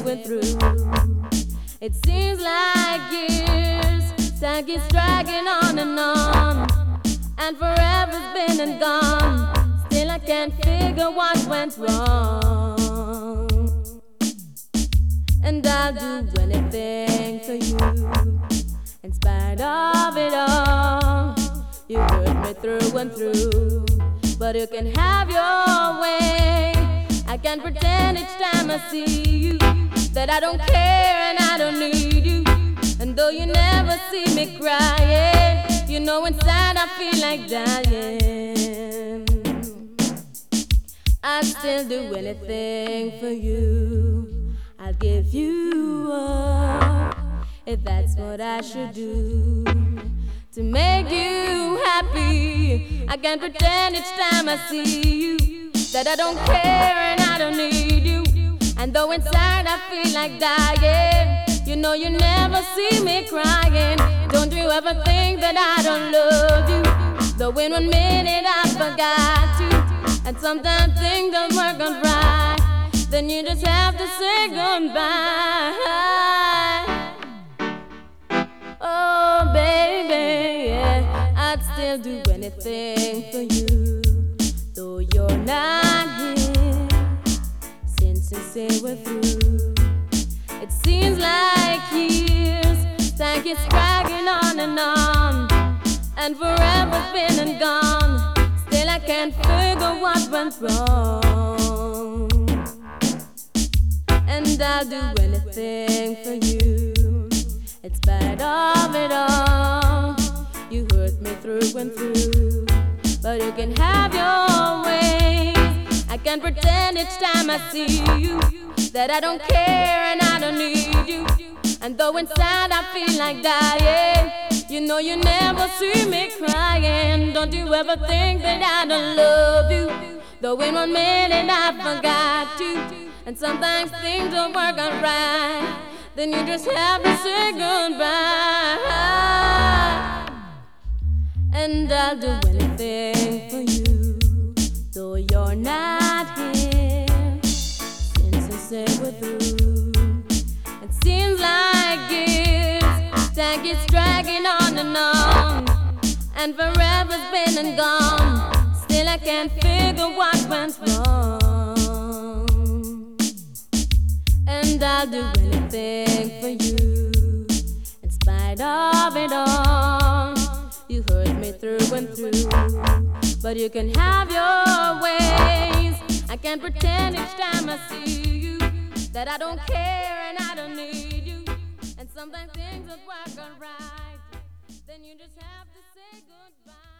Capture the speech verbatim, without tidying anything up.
went through. It seems like years, time keeps dragging on and on, and forever's been and gone. Still I can't figure what went wrong. And I'll do anything for you, in spite of it all. You hurt me through and through, but you can have your way. I can't pretend each time I see you that I don't care and I don't need you. And though you never see me crying, you know inside I feel like dying. I'd still do anything for you. I'll give you up if that's what I should do to make you happy. I can't pretend each time I see you that I don't care and I don't need you. And though inside I feel like dying, you know you never see me crying. Don't you ever think that I don't love you, though in one minute I forgot you. And sometimes things don't work out right, then you just have to say goodbye. Oh baby, yeah, I'd still do anything for you, though you're not here, since you say we're through. It seems like years, time keeps dragging on and on, and forever's been and gone. Still I can't figure what went wrong. And I'll do anything for you, in spite of it all. You hurt me through and through, but you can have your ways. I can't pretend each time I see you that I don't care and I don't need you. And though inside I feel like dying, you know you never see me crying. Don't you ever think that I don't love you, though in one minute I forgot you. And sometimes things don't work out right, then you just have to say goodbye. And I'll do anything for you, though you're not here, since you say we're through. It seems like years, time keeps dragging on and on, and forever's been and gone. Still I can't figure what went wrong. And I'll do anything for you, in spite of it all. You hurt me through and through, but you can have your ways. I can't pretend each time I see you that I don't care and I don't need you. And sometimes things don't work out right, then you just have to say goodbye.